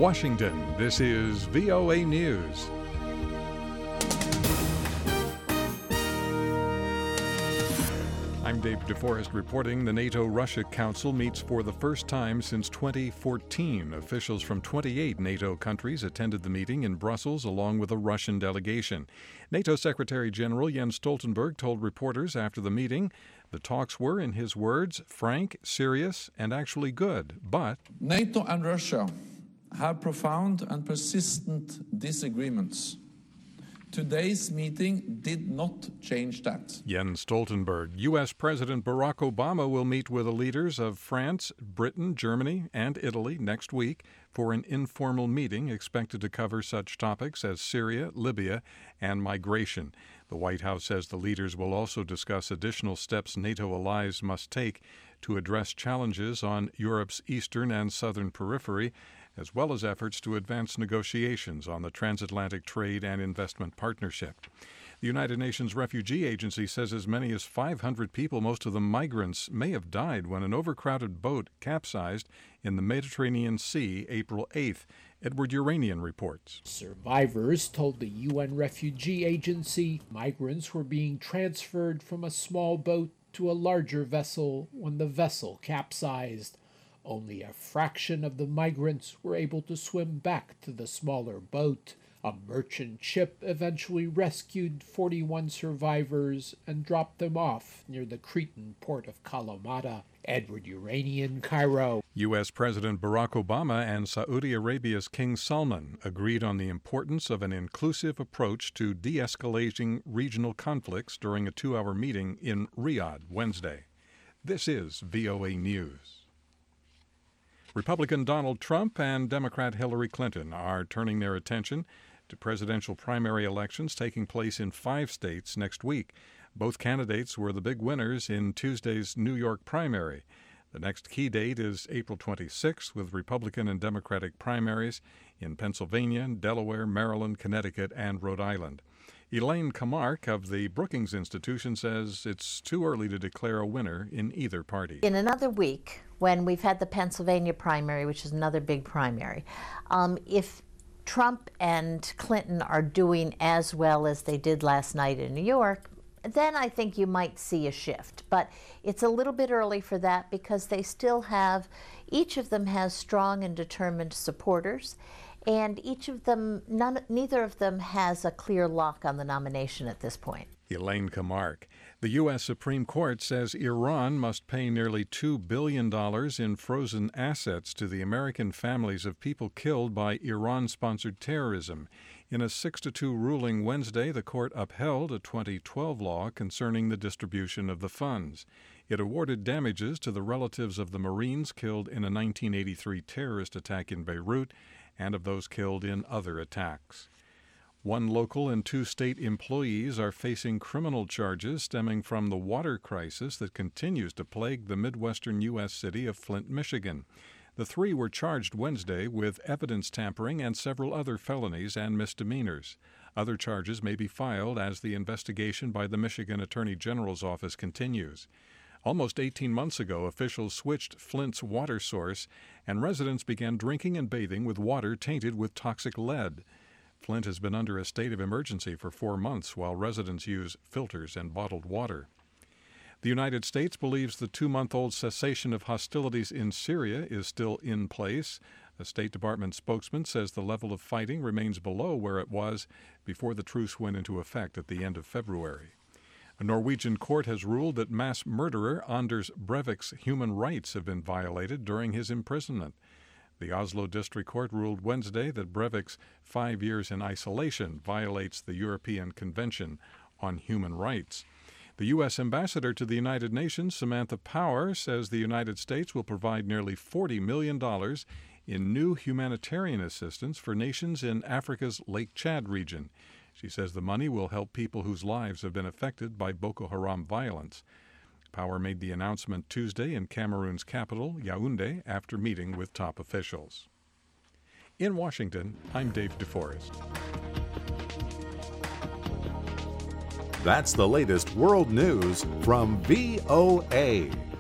Washington, this is VOA News. I'm Dave DeForest reporting the NATO-Russia Council meets for the first time since 2014. Officials from 28 NATO countries attended the meeting in Brussels along with a Russian delegation. NATO Secretary General Jens Stoltenberg told reporters after the meeting the talks were, in his words, frank, serious, and actually good, but NATO and Russia have profound and persistent disagreements. Today's meeting did not change that. Jens Stoltenberg. U.S. President Barack Obama will meet with the leaders of France, Britain, Germany, and Italy next week for an informal meeting expected to cover such topics as Syria, Libya, and migration. The White House says the leaders will also discuss additional steps NATO allies must take to address challenges on Europe's eastern and southern periphery, as well as efforts to advance negotiations on the transatlantic trade and investment partnership. The United Nations Refugee Agency says as many as 500 people, most of them migrants, may have died when an overcrowded boat capsized in the Mediterranean Sea April 8th. Edward Uranian reports. Survivors told the UN Refugee Agency migrants were being transferred from a small boat to a larger vessel when the vessel capsized. Only a fraction of the migrants were able to swim back to the smaller boat. A merchant ship eventually rescued 41 survivors and dropped them off near the Cretan port of Kalamata. Edward Uranian, Cairo. U.S. President Barack Obama and Saudi Arabia's King Salman agreed on the importance of an inclusive approach to de-escalating regional conflicts during a 2-hour meeting in Riyadh Wednesday. This is VOA News. Republican Donald Trump and Democrat Hillary Clinton are turning their attention to presidential primary elections taking place in 5 states next week. Both candidates were the big winners in Tuesday's New York primary. The next key date is April 26th, with Republican and Democratic primaries in Pennsylvania, Delaware, Maryland, Connecticut, and Rhode Island. Elaine Kamarck of the Brookings Institution says it's too early to declare a winner in either party. In another week, when we've had the Pennsylvania primary, which is another big primary, if Trump and Clinton are doing as well as they did last night in New York, then I think you might see a shift. But it's a little bit early for that because they still have, each of them has strong and determined supporters, and each of them, neither of them has a clear lock on the nomination at this point. Elaine Kamarck. The U.S. Supreme Court says Iran must pay nearly $2 billion in frozen assets to the American families of people killed by Iran-sponsored terrorism. In a 6-2 ruling Wednesday, the court upheld a 2012 law concerning the distribution of the funds. It awarded damages to the relatives of the Marines killed in a 1983 terrorist attack in Beirut and of those killed in other attacks. 1 local and 2 state employees are facing criminal charges stemming from the water crisis that continues to plague the Midwestern U.S. city of Flint, Michigan. The 3 were charged Wednesday with evidence tampering and several other felonies and misdemeanors. Other charges may be filed as the investigation by the Michigan Attorney General's office continues. Almost 18 months ago, officials switched Flint's water source, and residents began drinking and bathing with water tainted with toxic lead. Flint has been under a state of emergency for 4 months while residents use filters and bottled water. The United States believes the 2-month-old cessation of hostilities in Syria is still in place. A State Department spokesman says the level of fighting remains below where it was before the truce went into effect at the end of February. A Norwegian court has ruled that mass murderer Anders Breivik's human rights have been violated during his imprisonment. The Oslo District Court ruled Wednesday that Breivik's 5 years in isolation violates the European Convention on Human Rights. The U.S. Ambassador to the United Nations, Samantha Power, says the United States will provide nearly $40 million in new humanitarian assistance for nations in Africa's Lake Chad region. She says the money will help people whose lives have been affected by Boko Haram violence. Power made the announcement Tuesday in Cameroon's capital, Yaoundé, after meeting with top officials. In Washington, I'm Dave DeForest. That's the latest world news from VOA.